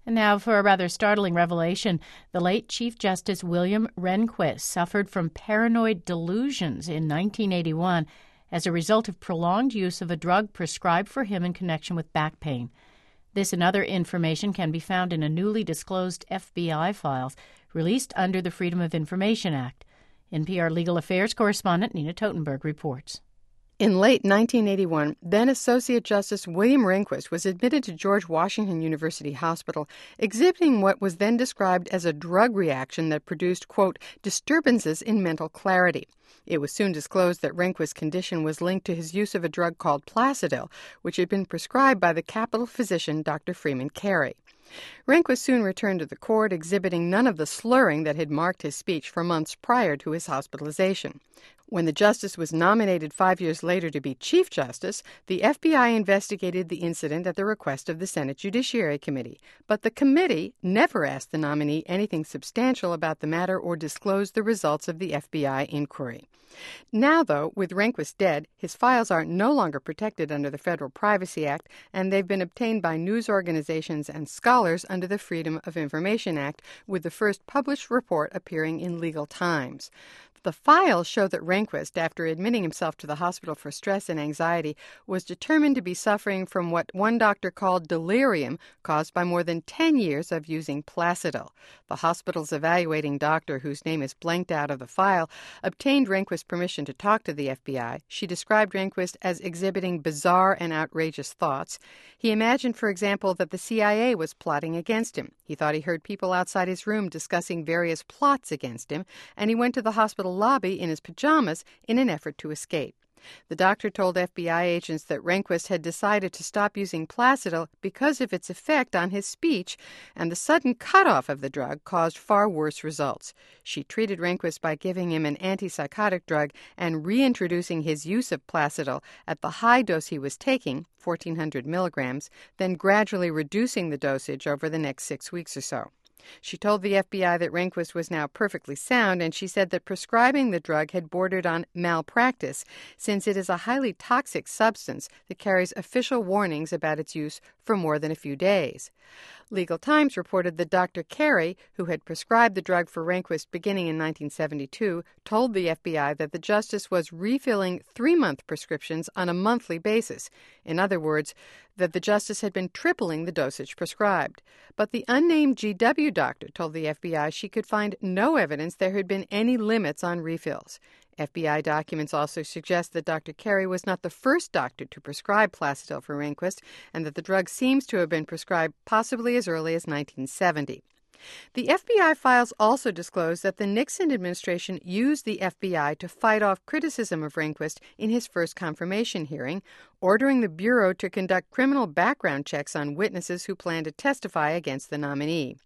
And now for a rather startling revelation. The late Chief Justice William Rehnquist suffered from paranoid delusions in 1981 as a result of prolonged use of a drug prescribed for him in connection with back pain. This and other information can be found in a newly disclosed FBI files released under the Freedom of Information Act. NPR Legal Affairs correspondent Nina Totenberg reports. In late 1981, then Associate Justice William Rehnquist was admitted to George Washington University Hospital, exhibiting what was then described as a drug reaction that produced, quote, disturbances in mental clarity. It was soon disclosed that Rehnquist's condition was linked to his use of a drug called Placidil, which had been prescribed by the Capitol physician Dr. Freeman Carey. Rehnquist soon returned to the court, exhibiting none of the slurring that had marked his speech for months prior to his hospitalization. When the justice was nominated 5 years later to be Chief Justice, the FBI investigated the incident at the request of the Senate Judiciary Committee. But the committee never asked the nominee anything substantial about the matter or disclosed the results of the FBI inquiry. Now, though, with Rehnquist dead, his files are no longer protected under the Federal Privacy Act, and they've been obtained by news organizations and scholars under the Freedom of Information Act, with the first published report appearing in Legal Times. The files show that Rehnquist, after admitting himself to the hospital for stress and anxiety, was determined to be suffering from what one doctor called delirium caused by more than 10 years of using Placidil. The hospital's evaluating doctor, whose name is blanked out of the file, obtained Rehnquist's permission to talk to the FBI. She described Rehnquist as exhibiting bizarre and outrageous thoughts. He imagined, for example, that the CIA was plotting against him. He thought he heard people outside his room discussing various plots against him, and he went to the hospital lobby in his pajamas in an effort to escape. The doctor told FBI agents that Rehnquist had decided to stop using Placidil because of its effect on his speech, and the sudden cutoff of the drug caused far worse results. She treated Rehnquist by giving him an antipsychotic drug and reintroducing his use of Placidil at the high dose he was taking, 1,400 milligrams, then gradually reducing the dosage over the next 6 weeks or so. She told the FBI that Rehnquist was now perfectly sound, and she said that prescribing the drug had bordered on malpractice, since it is a highly toxic substance that carries official warnings about its use for more than a few days. Legal Times reported that Dr. Carey, who had prescribed the drug for Rehnquist beginning in 1972, told the FBI that the justice was refilling 3-month prescriptions on a monthly basis. In other words, that the justice had been tripling the dosage prescribed. But the unnamed GW doctor told the FBI she could find no evidence there had been any limits on refills. FBI documents also suggest that Dr. Carey was not the first doctor to prescribe Placidil for Rehnquist, and that the drug seems to have been prescribed possibly as early as 1970. The FBI files also disclose that the Nixon administration used the FBI to fight off criticism of Rehnquist in his first confirmation hearing, ordering the Bureau to conduct criminal background checks on witnesses who planned to testify against the nominee.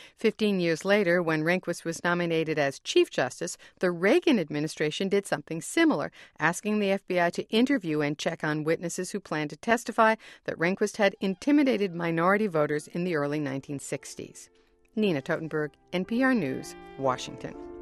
15 years later, when Rehnquist was nominated as Chief Justice, the Reagan administration did something similar, asking the FBI to interview and check on witnesses who planned to testify that Rehnquist had intimidated minority voters in the early 1960s. Nina Totenberg, NPR News, Washington.